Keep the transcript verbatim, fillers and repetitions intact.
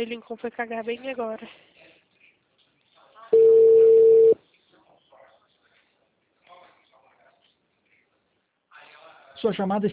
Aí Lincoln foi cagar bem agora. Sua chamada